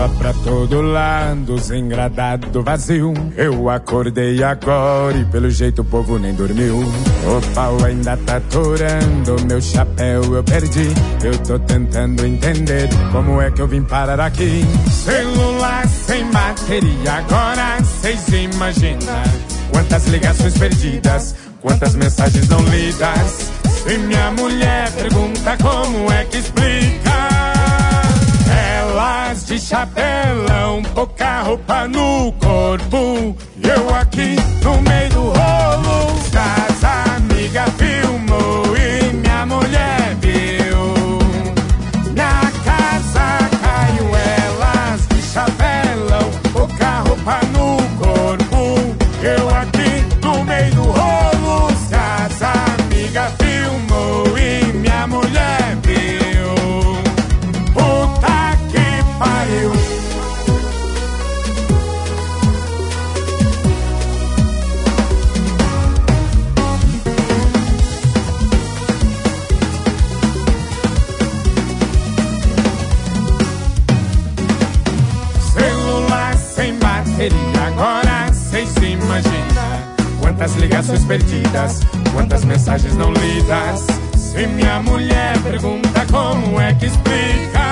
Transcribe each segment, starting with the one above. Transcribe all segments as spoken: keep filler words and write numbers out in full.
Tava pra todo lado, sem gradado, vazio. Eu acordei agora e pelo jeito o povo nem dormiu. O pau ainda tá atorando, meu chapéu eu perdi. Eu tô tentando entender como é que eu vim parar aqui. Celular sem bateria, agora cês imaginam quantas ligações perdidas, quantas mensagens não lidas. E minha mulher pergunta como é que explica. Elas de chapelão, pouca roupa no corpo. E eu aqui no meio do rolo. Das amigas filmou e minha mulher viu. Na casa caiu elas de chapelão, pouca roupa no corpo. Eu aqui no meio do rolo. Das amigas filmou e minha mulher viu. Puta que pariu. Celular sem bateria, agora cês se imagina quantas ligações perdidas, quantas mensagens não lidas. Se minha mulher pergunta como é que explica.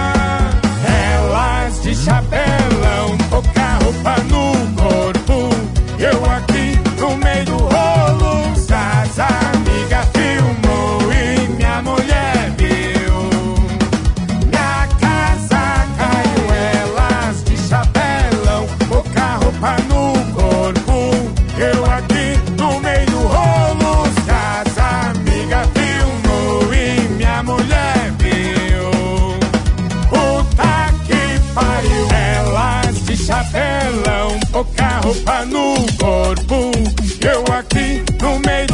Elas de chapelão, pouca roupa no corpo. Eu aqui no meio do rolo. Das amigas filmou e minha mulher viu. Na casa caiu elas de chapelão, pouca roupa no corpo. Eu aqui no meio do rolo. Das amigas filmou e minha mulher viu. Puta que pariu. Elas de chapelão, pouca roupa no corpo. Eu aqui no meio